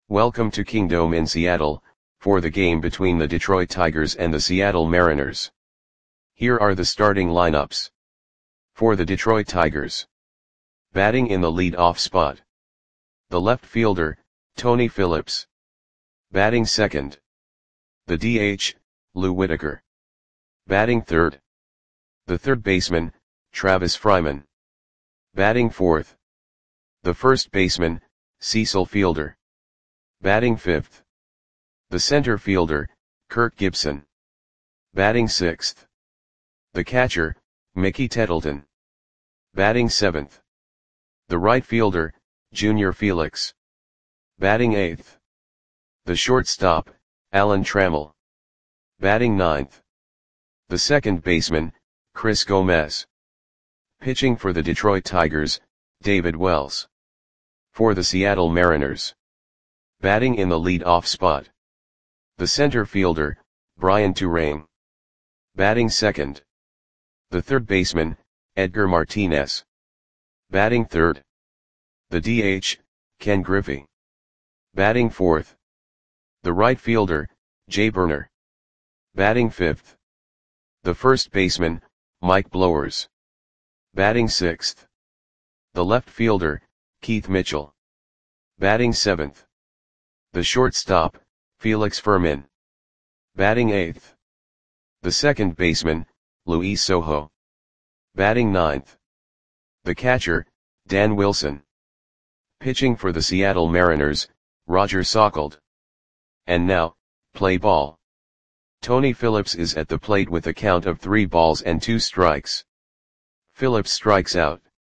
Welcome to Kingdome in Seattle, for the game between the Detroit Tigers and the Seattle Mariners. Here are the starting lineups. For the Detroit Tigers. Batting in the lead-off spot. The left fielder, Tony Phillips. Batting second. The DH, Lou Whitaker. Batting third. The third baseman, Travis Fryman. Batting fourth. The first baseman, Cecil Fielder. Batting fifth. The center fielder, Kirk Gibson. Batting sixth. The catcher, Mickey Tettleton. Batting seventh. The right fielder, Junior Felix. Batting eighth. The shortstop, Alan Trammell. Batting ninth. The second baseman, Chris Gomez. Pitching for the Detroit Tigers, David Wells. For the Seattle Mariners. Batting in the lead-off spot. The center fielder, Brian Turang. Batting second. The third baseman, Edgar Martinez. Batting third. The DH, Ken Griffey. Batting fourth. The right fielder, Jay Burner. Batting fifth. The first baseman, Mike Blowers. Batting sixth. The left fielder, Keith Mitchell. Batting seventh. The shortstop, Felix Fermin. Batting eighth. The second baseman, Luis Sojo. Batting ninth. The catcher, Dan Wilson. Pitching for the Seattle Mariners, Roger Sockold. And now, play ball. Tony Phillips is at the plate with a count of 3 balls and 2 strikes. Phillips strikes out.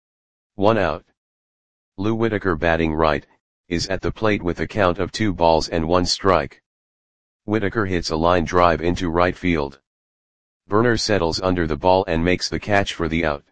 1 out. Lou Whitaker, batting right, is at the plate with a count of 2 balls and 1 strike. Whitaker hits a line drive into right field. Burner settles under the ball and makes the catch for the out.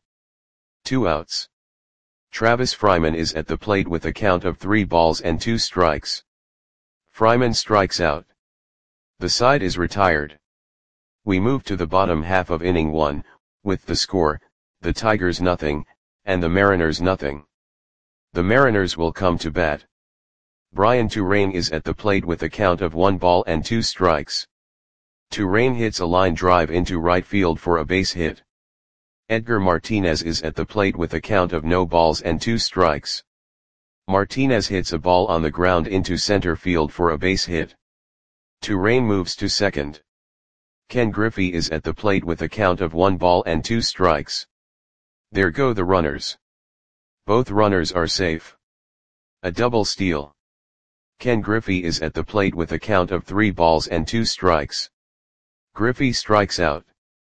2 outs. Travis Fryman is at the plate with a count of 3 balls and 2 strikes. Fryman strikes out. The side is retired. We move to the bottom half of inning 1, with the score, the Tigers nothing, and the Mariners nothing. The Mariners will come to bat. Brian Turang is at the plate with a count of 1 ball and 2 strikes. Turang hits a line drive into right field for a base hit. Edgar Martinez is at the plate with a count of no balls and 2 strikes. Martinez hits a ball on the ground into center field for a base hit. Turang moves to second. Ken Griffey is at the plate with a count of 1 ball and 2 strikes. There go the runners. Both runners are safe. A double steal. Ken Griffey is at the plate with a count of 3 balls and 2 strikes. Griffey strikes out.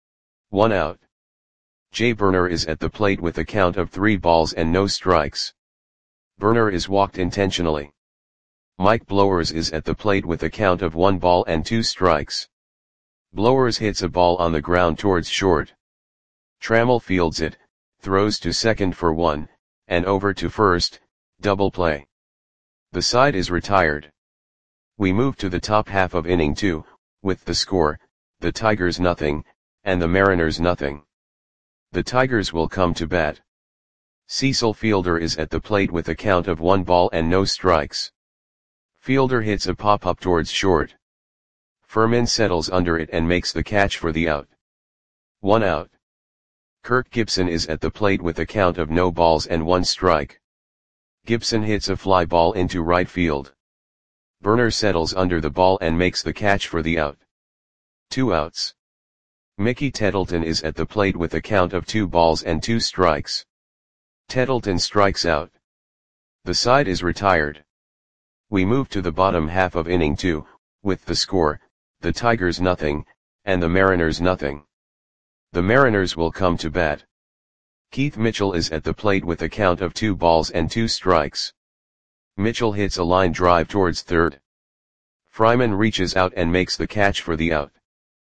1 out. Jay Burner is at the plate with a count of 3 balls and no strikes. Burner is walked intentionally. Mike Blowers is at the plate with a count of 1 ball and 2 strikes. Blowers hits a ball on the ground towards short. Trammell fields it, throws to second for 1, and over to first, double play. The side is retired. We move to the top half of inning 2, with the score, the Tigers nothing, and the Mariners nothing. The Tigers will come to bat. Cecil Fielder is at the plate with a count of 1 ball and no strikes. Fielder hits a pop-up towards short. Fermin settles under it and makes the catch for the out. 1 out. Kirk Gibson is at the plate with a count of no balls and 1 strike. Gibson hits a fly ball into right field. Burner settles under the ball and makes the catch for the out. 2 outs. Mickey Tettleton is at the plate with a count of 2 balls and 2 strikes. Tettleton strikes out. The side is retired. We move to the bottom half of inning 2, with the score, the Tigers nothing, and the Mariners nothing. The Mariners will come to bat. Keith Mitchell is at the plate with a count of 2 balls and 2 strikes. Mitchell hits a line drive towards third. Fryman reaches out and makes the catch for the out.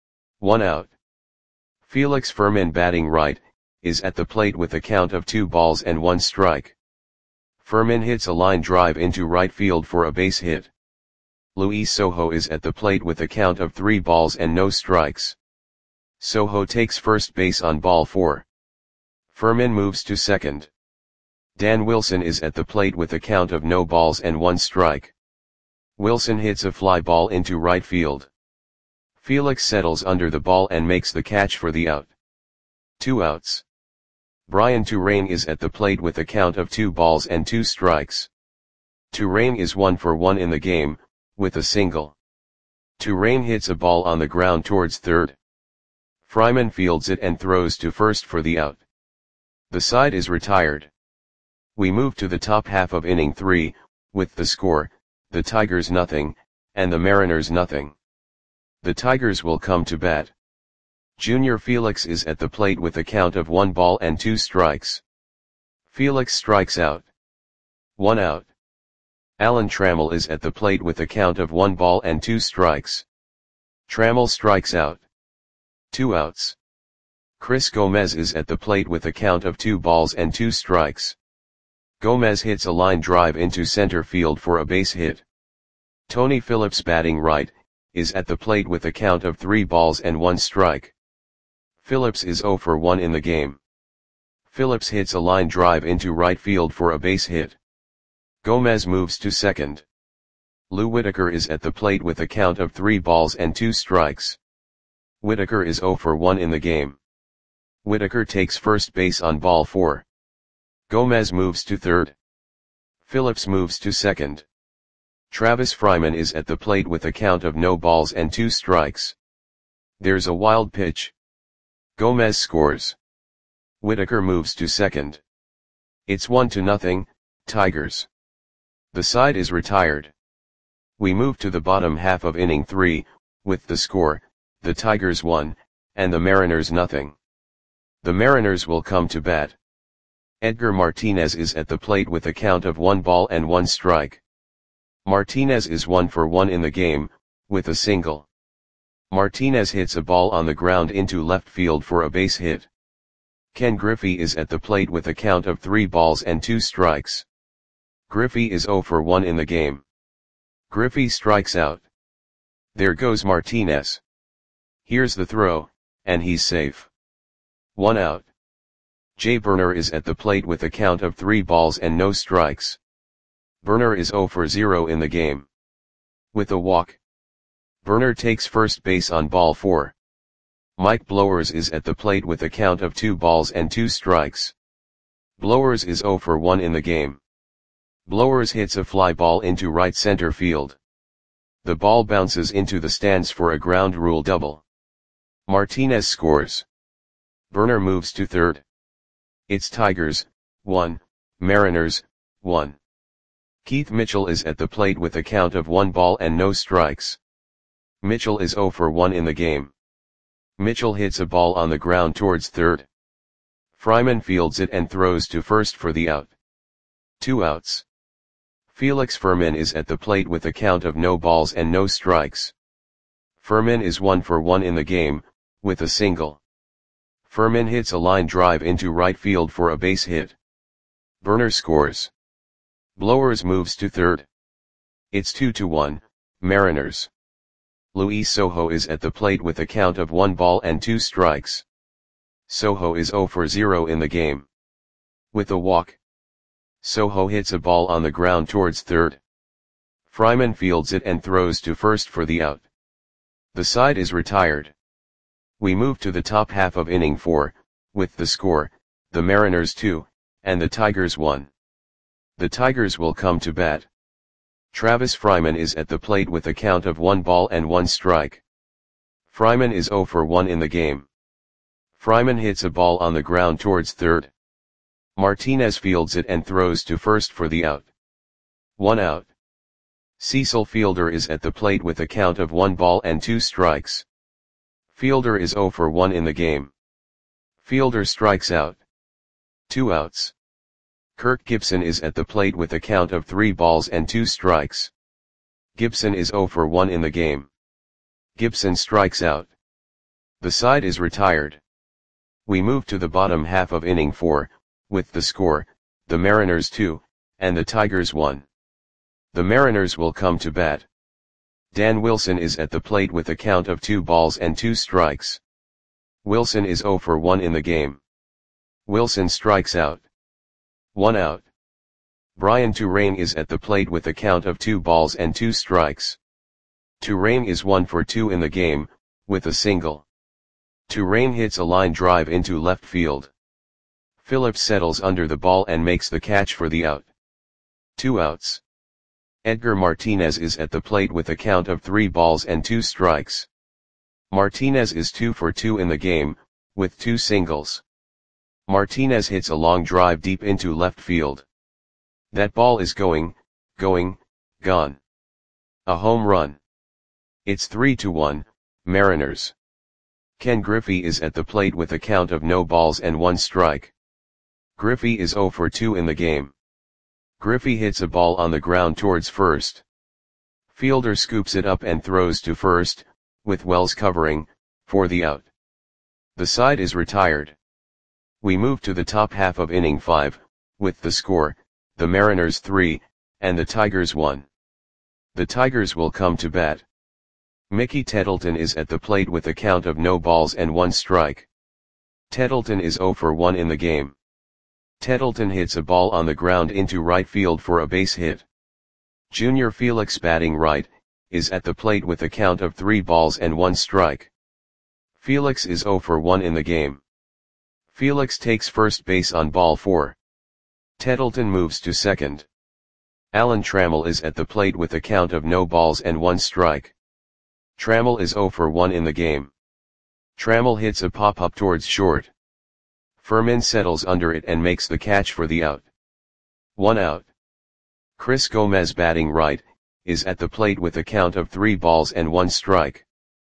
1 out. Felix Fermin, batting right, is at the plate with a count of 2 balls and 1 strike. Fermin hits a line drive into right field for a base hit. Luis Sojo is at the plate with a count of 3 balls and no strikes. Sojo takes first base on ball 4. Fermin moves to second. Dan Wilson is at the plate with a count of no balls and 1 strike. Wilson hits a fly ball into right field. Felix settles under the ball and makes the catch for the out. 2 outs. Brian Turane is at the plate with a count of 2 balls and 2 strikes. Turane is 1 for 1 in the game, with a single. Turane hits a ball on the ground towards third. Fryman fields it and throws to first for the out. The side is retired. We move to the top half of inning 3, with the score, the Tigers nothing, and the Mariners nothing. The Tigers will come to bat. Junior Felix is at the plate with a count of 1 ball and 2 strikes. Felix strikes out. 1 out. Alan Trammell is at the plate with a count of 1 ball and 2 strikes. Trammell strikes out. 2 outs. Chris Gomez is at the plate with a count of 2 balls and 2 strikes. Gomez hits a line drive into center field for a base hit. Tony Phillips, batting right, is at the plate with a count of 3 balls and 1 strike. Phillips is 0 for 1 in the game. Phillips hits a line drive into right field for a base hit. Gomez moves to second. Lou Whitaker is at the plate with a count of 3 balls and 2 strikes. Whitaker is 0 for 1 in the game. Whitaker takes first base on ball 4. Gomez moves to third. Phillips moves to second. Travis Fryman is at the plate with a count of no balls and 2 strikes. There's a wild pitch. Gomez scores. Whitaker moves to second. It's 1-0, Tigers. The side is retired. We move to the bottom half of inning 3, with the score, the Tigers 1, and the Mariners nothing. The Mariners will come to bat. Edgar Martinez is at the plate with a count of 1 ball and 1 strike. Martinez is 1 for 1 in the game, with a single. Martinez hits a ball on the ground into left field for a base hit. Ken Griffey is at the plate with a count of 3 balls and 2 strikes. Griffey is 0 for 1 in the game. Griffey strikes out. There goes Martinez. Here's the throw, and he's safe. 1 out. Jay Burner is at the plate with a count of 3 balls and no strikes. Burner is 0 for 0 in the game. With a walk. Burner takes first base on ball 4. Mike Blowers is at the plate with a count of 2 balls and 2 strikes. Blowers is 0 for 1 in the game. Blowers hits a fly ball into right center field. The ball bounces into the stands for a ground rule double. Martinez scores. Burner moves to third. It's Tigers, 1, Mariners, 1. Keith Mitchell is at the plate with a count of 1 ball and no strikes. Mitchell is 0 for 1 in the game. Mitchell hits a ball on the ground towards third. Fryman fields it and throws to first for the out. 2 outs. Felix Fermin is at the plate with a count of no balls and no strikes. Fermin is 1 for 1 in the game, with a single. Fermin hits a line drive into right field for a base hit. Burner scores. Blowers moves to third. It's 2-1, Mariners. Luis Sojo is at the plate with a count of 1 ball and 2 strikes. Sojo is 0 for 0 in the game. With a walk. Sojo hits a ball on the ground towards third. Fryman fields it and throws to first for the out. The side is retired. We move to the top half of inning 4, with the score, the Mariners 2, and the Tigers 1. The Tigers will come to bat. Travis Fryman is at the plate with a count of 1 ball and 1 strike. Fryman is 0 for 1 in the game. Fryman hits a ball on the ground towards third. Martinez fields it and throws to first for the out. 1 out. Cecil Fielder is at the plate with a count of 1 ball and 2 strikes. Fielder is 0 for 1 in the game. Fielder strikes out. 2 outs. Kirk Gibson is at the plate with a count of 3 balls and 2 strikes. Gibson is 0 for 1 in the game. Gibson strikes out. The side is retired. We move to the bottom half of inning 4, with the score, the Mariners 2, and the Tigers 1. The Mariners will come to bat. Dan Wilson is at the plate with a count of 2 balls and 2 strikes. Wilson is 0 for 1 in the game. Wilson strikes out. 1 out. Brian Touraine is at the plate with a count of 2 balls and 2 strikes. Touraine is 1 for 2 in the game, with a single. Touraine hits a line drive into left field. Phillips settles under the ball and makes the catch for the out. 2 outs. Edgar Martinez is at the plate with a count of 3 balls and 2 strikes. Martinez is 2 for 2 in the game, with 2 singles. Martinez hits a long drive deep into left field. That ball is gone. A home run. It's 3-1, Mariners. Ken Griffey is at the plate with a count of no balls and 1 strike. Griffey is 0 for 2 in the game. Griffey hits a ball on the ground towards first. Fielder scoops it up and throws to first, with Wells covering, for the out. The side is retired. We move to the top half of inning 5, with the score, the Mariners 3, and the Tigers 1. The Tigers will come to bat. Mickey Tettleton is at the plate with a count of no balls and 1 strike. Tettleton is 0 for 1 in the game. Tettleton hits a ball on the ground into right field for a base hit. Junior Felix, batting right, is at the plate with a count of 3 balls and 1 strike. Felix is 0 for 1 in the game. Felix takes first base on ball 4. Tettleton moves to second. Alan Trammell is at the plate with a count of no balls and 1 strike. Trammell is 0 for 1 in the game. Trammell hits a pop-up towards short. Furman settles under it and makes the catch for the out. 1 out. Chris Gomez, batting right, is at the plate with a count of 3 balls and 1 strike.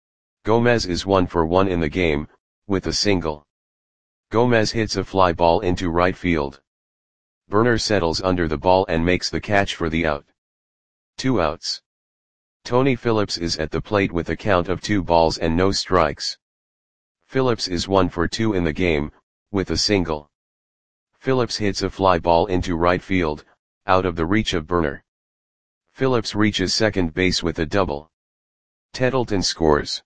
Gomez is 1 for 1 in the game, with a single. Gomez hits a fly ball into right field. Burner settles under the ball and makes the catch for the out. 2 outs. Tony Phillips is at the plate with a count of 2 balls and no strikes. Phillips is 1 for 2 in the game, with a single. Phillips hits a fly ball into right field, out of the reach of Burner. Phillips reaches second base with a double. Tettleton scores.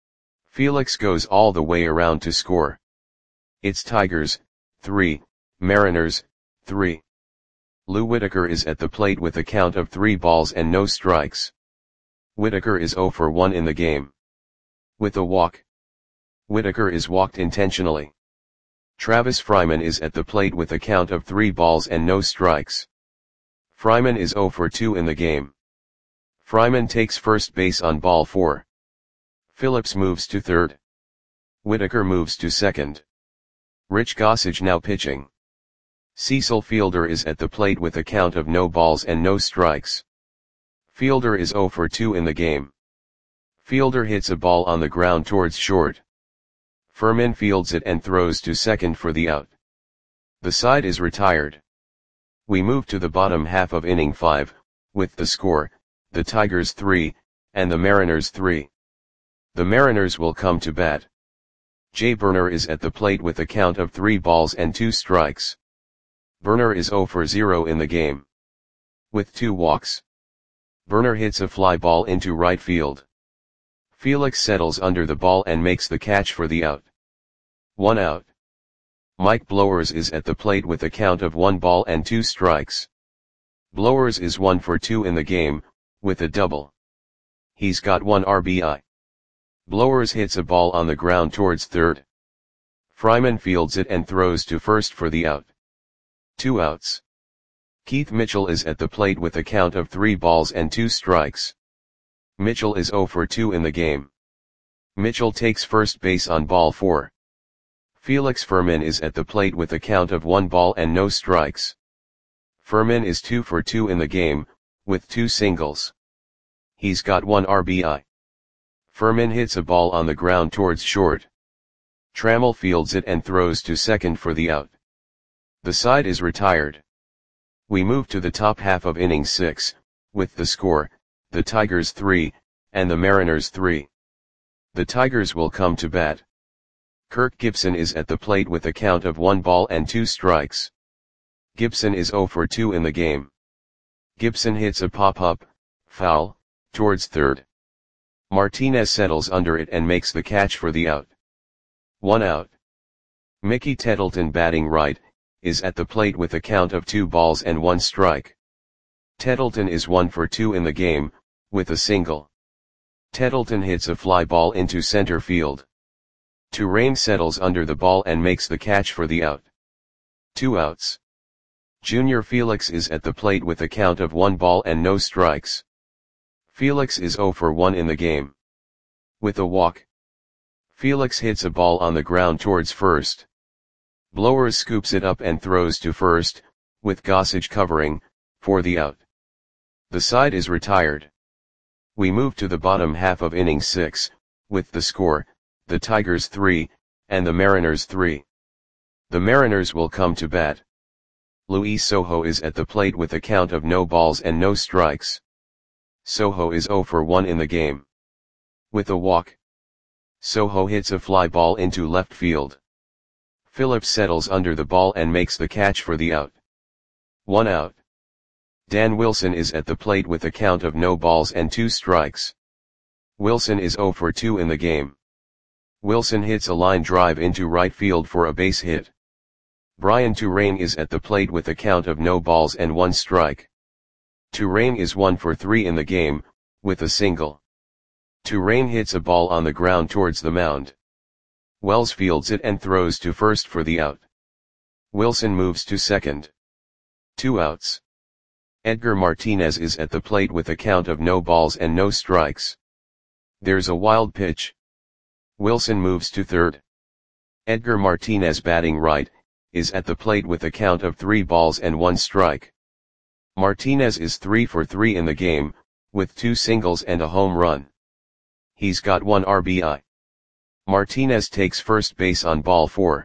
Felix goes all the way around to score. It's Tigers, 3, Mariners, 3. Lou Whitaker is at the plate with a count of 3 balls and no strikes. Whitaker is 0 for 1 in the game. With a walk. Whitaker is walked intentionally. Travis Fryman is at the plate with a count of 3 balls and no strikes. Fryman is 0 for 2 in the game. Fryman takes first base on ball 4. Phillips moves to third. Whitaker moves to second. Rich Gossage now pitching. Cecil Fielder is at the plate with a count of no balls and no strikes. Fielder is 0 for 2 in the game. Fielder hits a ball on the ground towards short. Furman fields it and throws to second for the out. The side is retired. We move to the bottom half of inning 5, with the score, the Tigers 3, and the Mariners 3. The Mariners will come to bat. Jay Burner is at the plate with a count of 3 balls and 2 strikes. Burner is 0 for 0 in the game. With 2 walks. Burner hits a fly ball into right field. Felix settles under the ball and makes the catch for the out. 1 out. Mike Blowers is at the plate with a count of 1 ball and 2 strikes. Blowers is 1 for 2 in the game, with a double. He's got 1 RBI. Blowers hits a ball on the ground towards third. Fryman fields it and throws to first for the out. 2 outs. Keith Mitchell is at the plate with a count of 3 balls and 2 strikes. Mitchell is 0 for 2 in the game. Mitchell takes first base on ball 4. Felix Furman is at the plate with a count of 1 ball and no strikes. Furman is 2 for 2 in the game, with 2 singles. He's got 1 RBI. Furman hits a ball on the ground towards short. Trammell fields it and throws to second for the out. The side is retired. We move to the top half of inning 6, with the score, the Tigers 3, and the Mariners 3. The Tigers will come to bat. Kirk Gibson is at the plate with a count of 1 ball and 2 strikes. Gibson is 0 for 2 in the game. Gibson hits a pop-up, foul, towards third. Martinez settles under it and makes the catch for the out. 1 out. Mickey Tettleton, batting right, is at the plate with a count of 2 balls and 1 strike. Tettleton is 1 for 2 in the game, with a single. Tettleton hits a fly ball into center field. Touraine settles under the ball and makes the catch for the out. 2 outs. Junior Felix is at the plate with a count of 1 ball and no strikes. Felix is 0 for 1 in the game. With a walk. Felix hits a ball on the ground towards first. Blowers scoops it up and throws to first, with Gossage covering, for the out. The side is retired. We move to the bottom half of inning 6, with the score, the Tigers 3, and the Mariners 3. The Mariners will come to bat. Luis Sojo is at the plate with a count of no balls and no strikes. Sojo is 0 for 1 in the game. With a walk. Sojo hits a fly ball into left field. Phillips settles under the ball and makes the catch for the out. 1 out. Dan Wilson is at the plate with a count of no balls and 2 strikes. Wilson is 0 for 2 in the game. Wilson hits a line drive into right field for a base hit. Brian Touraine is at the plate with a count of no balls and 1 strike. Touraine is 1 for 3 in the game, with a single. Touraine hits a ball on the ground towards the mound. Wells fields it and throws to first for the out. Wilson moves to second. 2 outs. Edgar Martinez is at the plate with a count of no balls and no strikes. There's a wild pitch. Wilson moves to third. Edgar Martinez, batting right, is at the plate with a count of 3 balls and 1 strike. Martinez is 3 for 3 in the game, with 2 singles and a home run. He's got 1 RBI. Martinez takes first base on ball 4.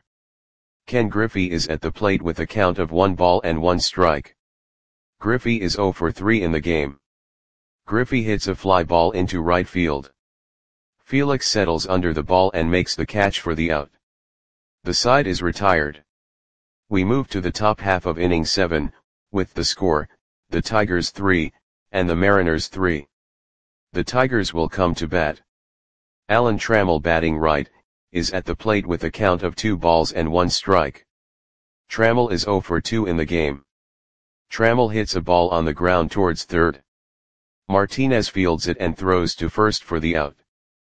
Ken Griffey is at the plate with a count of 1 ball and 1 strike. Griffey is 0 for 3 in the game. Griffey hits a fly ball into right field. Felix settles under the ball and makes the catch for the out. The side is retired. We move to the top half of inning 7, with the score, the Tigers 3, and the Mariners 3. The Tigers will come to bat. Alan Trammell, batting right, is at the plate with a count of 2 balls and 1 strike. Trammell is 0 for 2 in the game. Trammell hits a ball on the ground towards third. Martinez fields it and throws to first for the out.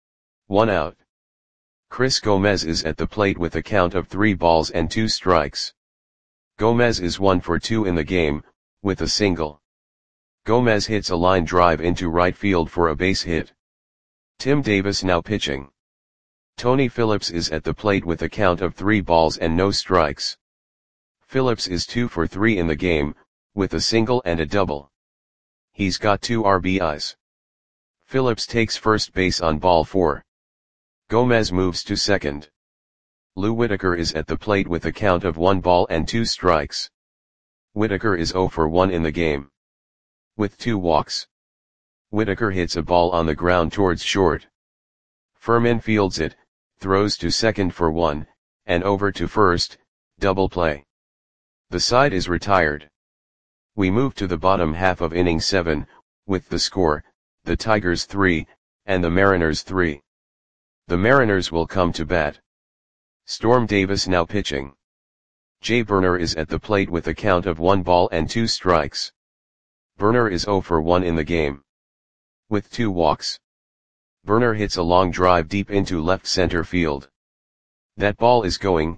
1 out. Chris Gomez is at the plate with a count of 3 balls and 2 strikes. Gomez is 1 for 2 in the game, with a single. Gomez hits a line drive into right field for a base hit. Tim Davis now pitching. Tony Phillips is at the plate with a count of 3 balls and no strikes. Phillips is 2 for 3 in the game, with a single and a double. He's got 2 RBIs. Phillips takes first base on ball 4. Gomez moves to second. Lou Whitaker is at the plate with a count of 1 ball and 2 strikes. Whitaker is 0 for 1 in the game. With 2 walks. Whitaker hits a ball on the ground towards short. Furman fields it, throws to second for 1, and over to first, double play. The side is retired. We move to the bottom half of inning 7, with the score, the Tigers 3, and the Mariners 3. The Mariners will come to bat. Storm Davis now pitching. Jay Burner is at the plate with a count of 1 ball and 2 strikes. Burner is 0 for 1 in the game. With 2 walks. Burner hits a long drive deep into left center field. That ball is gone.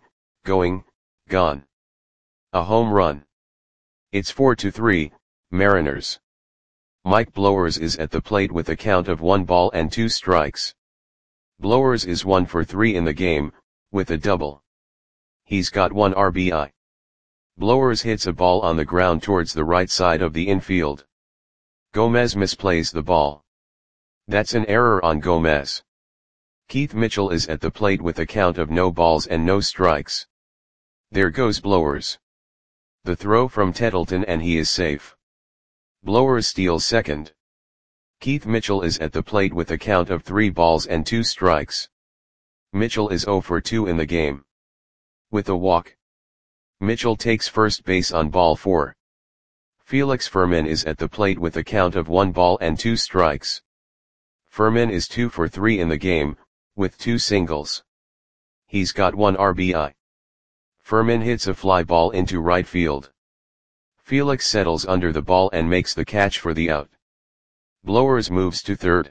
A home run. It's 4-3, Mariners. Mike Blowers is at the plate with a count of 1 ball and 2 strikes. Blowers is 1 for 3 in the game, with a double. He's got 1 RBI. Blowers hits a ball on the ground towards the right side of the infield. Gomez misplays the ball. That's an error on Gomez. Keith Mitchell is at the plate with a count of no balls and no strikes. There goes Blowers. The throw from Tettleton and he is safe. Blowers steals second. Keith Mitchell is at the plate with a count of 3 balls and 2 strikes. Mitchell is 0 for 2 in the game. With a walk. Mitchell takes first base on ball 4. Felix Furman is at the plate with a count of 1 ball and 2 strikes. Furman is 2 for 3 in the game, with 2 singles. He's got 1 RBI. Furman hits a fly ball into right field. Felix settles under the ball and makes the catch for the out. Blowers moves to third.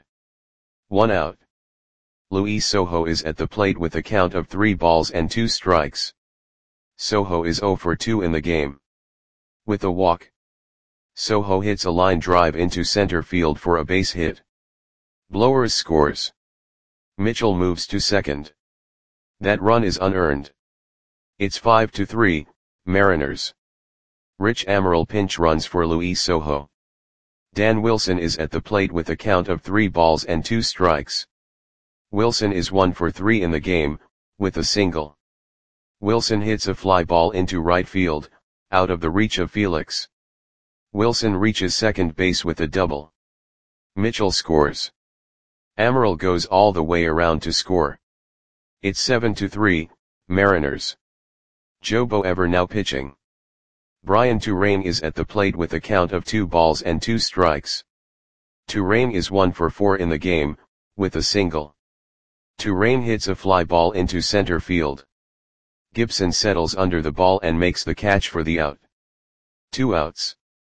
1 out. Luis Sojo is at the plate with a count of 3 balls and 2 strikes. Sojo is 0 for 2 in the game. With a walk, Sojo hits a line drive into center field for a base hit. Blowers scores. Mitchell moves to second. That run is unearned. It's 5-3, Mariners. Rich Amaral pinch runs for Luis Sojo. Dan Wilson is at the plate with a count of 3 balls and 2 strikes. Wilson is 1 for 3 in the game, with a single. Wilson hits a fly ball into right field, out of the reach of Felix. Wilson reaches second base with a double. Mitchell scores. Amaral goes all the way around to score. It's 7-3, Mariners. Joe Boever now pitching. Brian Turane is at the plate with a count of 2 balls and 2 strikes. Turane is 1 for 4 in the game, with a single. Turane hits a fly ball into center field. Gibson settles under the ball and makes the catch for the out. 2 outs.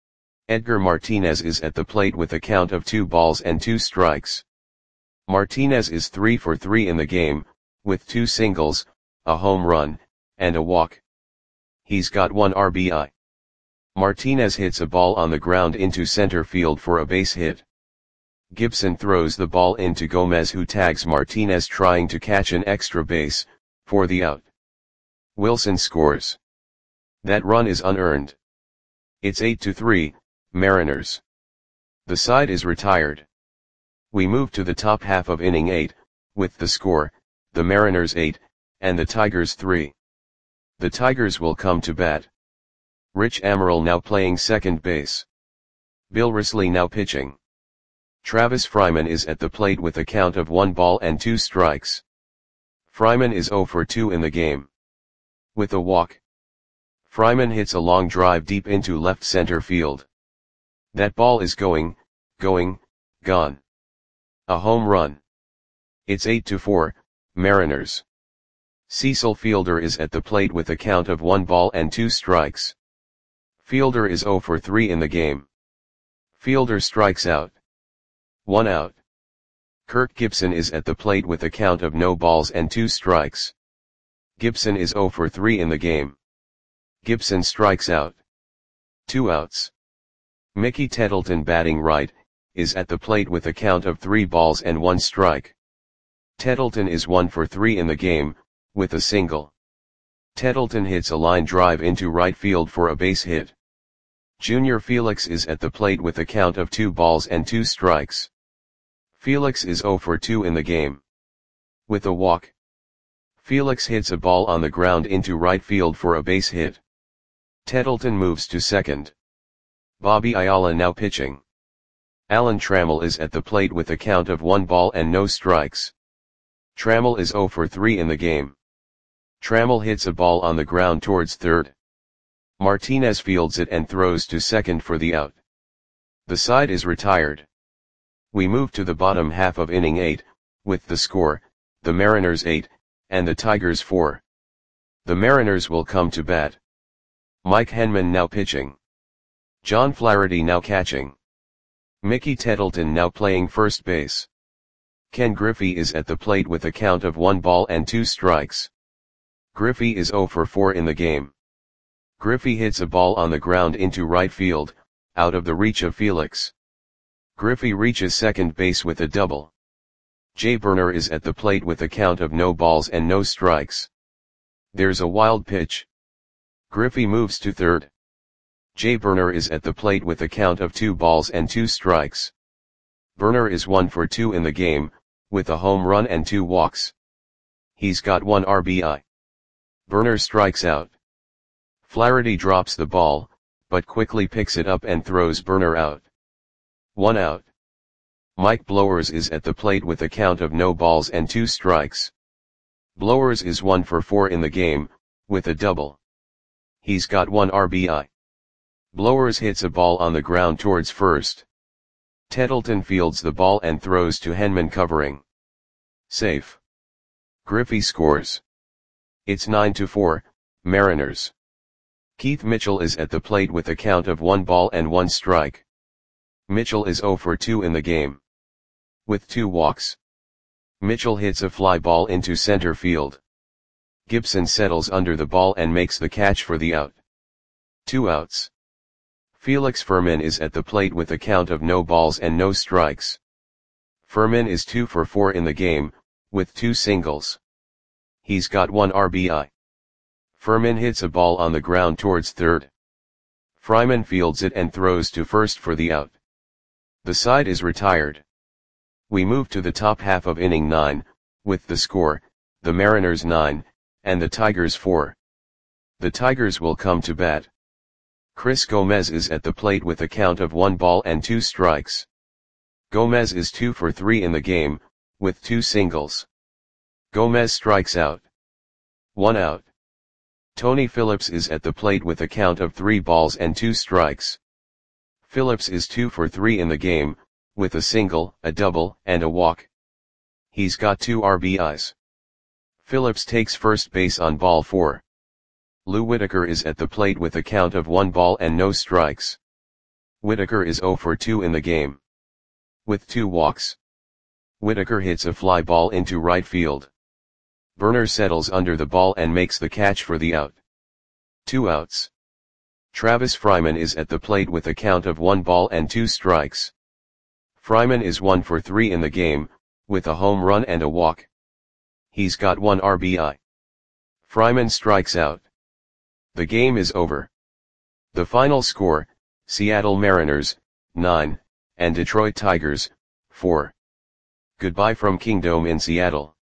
Edgar Martinez is at the plate with a count of 2 balls and 2 strikes. Martinez is 3 for 3 in the game, with 2 singles, a home run, and a walk. He's got 1 RBI. Martinez hits a ball on the ground into center field for a base hit. Gibson throws the ball into Gomez, who tags Martinez trying to catch an extra base, for the out. Wilson scores. That run is unearned. It's 8-3, Mariners. The side is retired. We move to the top half of inning 8, with the score, the Mariners 8, and the Tigers 3. The Tigers will come to bat. Rich Amaral now playing second base. Bill Risley now pitching. Travis Fryman is at the plate with a count of 1 ball and 2 strikes. Fryman is 0 for 2 in the game. With a walk, Fryman hits a long drive deep into left center field. That ball is gone. A home run. It's 8-4, Mariners. Cecil Fielder is at the plate with a count of 1 ball and 2 strikes. Fielder is 0 for 3 in the game. Fielder strikes out. 1 out. Kirk Gibson is at the plate with a count of no balls and 2 strikes. Gibson is 0 for 3 in the game. Gibson strikes out. 2 outs. Mickey Tettleton, batting right, is at the plate with a count of 3 balls and 1 strike. Tettleton is 1 for 3 in the game, with a single. Tettleton hits a line drive into right field for a base hit. Junior Felix is at the plate with a count of 2 balls and 2 strikes. Felix is 0 for 2 in the game. With a walk, Felix hits a ball on the ground into right field for a base hit. Tettleton moves to second. Bobby Ayala now pitching. Alan Trammell is at the plate with a count of 1 ball and no strikes. Trammell is 0 for 3 in the game. Trammell hits a ball on the ground towards third. Martinez fields it and throws to second for the out. The side is retired. We move to the bottom half of inning 8, with the score, the Mariners 8, and the Tigers 4. The Mariners will come to bat. Mike Henman now pitching. John Flaherty now catching. Mickey Tettleton now playing first base. Ken Griffey is at the plate with a count of 1 ball and 2 strikes. Griffey is 0 for 4 in the game. Griffey hits a ball on the ground into right field, out of the reach of Felix. Griffey reaches second base with a double. Jay Burner is at the plate with a count of no balls and no strikes. There's a wild pitch. Griffey moves to third. Jay Burner is at the plate with a count of 2 balls and 2 strikes. Burner is 1 for 2 in the game, with a home run and 2 walks. He's got 1 RBI. Burner strikes out. Flaherty drops the ball, but quickly picks it up and throws Burner out. 1 out. Mike Blowers is at the plate with a count of no balls and 2 strikes. Blowers is 1 for 4 in the game, with a double. He's got 1 RBI. Blowers hits a ball on the ground towards first. Tettleton fields the ball and throws to Henman covering. Safe. Griffey scores. It's 9-4, Mariners. Keith Mitchell is at the plate with a count of 1 ball and 1 strike. Mitchell is 0 for 2 in the game. With 2 walks. Mitchell hits a fly ball into center field. Gibson settles under the ball and makes the catch for the out. 2 outs. Felix Fermin is at the plate with a count of no balls and no strikes. Fermin is 2 for 4 in the game, with 2 singles. He's got 1 RBI. Fermin hits a ball on the ground towards third. Fryman fields it and throws to first for the out. The side is retired. We move to the top half of inning 9, with the score, the Mariners 9, and the Tigers 4. The Tigers will come to bat. Chris Gomez is at the plate with a count of 1 ball and 2 strikes. Gomez is 2 for 3 in the game, with 2 singles. Gomez strikes out. 1 out. Tony Phillips is at the plate with a count of 3 balls and 2 strikes. Phillips is 2 for 3 in the game, with a single, a double, and a walk. He's got 2 RBIs. Phillips takes first base on ball 4. Lou Whitaker is at the plate with a count of 1 ball and no strikes. Whitaker is 0 for 2 in the game. With 2 walks. Whitaker hits a fly ball into right field. Burner settles under the ball and makes the catch for the out. 2 outs. Travis Fryman is at the plate with a count of 1 ball and 2 strikes. Fryman is 1 for 3 in the game, with a home run and a walk. He's got 1 RBI. Fryman strikes out. The game is over. The final score, Seattle Mariners, 9, and Detroit Tigers, 4. Goodbye from Kingdome in Seattle.